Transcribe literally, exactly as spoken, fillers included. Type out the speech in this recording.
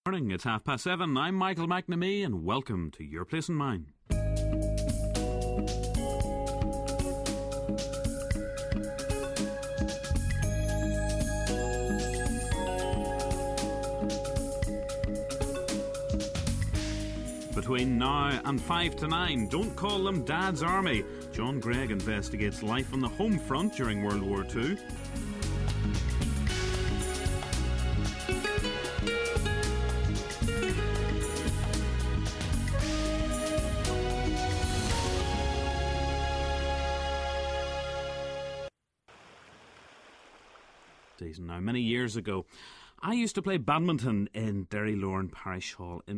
Morning, it's half past seven. I'm Michael McNamee and welcome to Your Place and Mine. Between now and five to nine, don't call them Dad's Army. John Gregg investigates life on the home front during World War Two. Now, many years ago, I used to play badminton in Derry Lorne Parish Hall in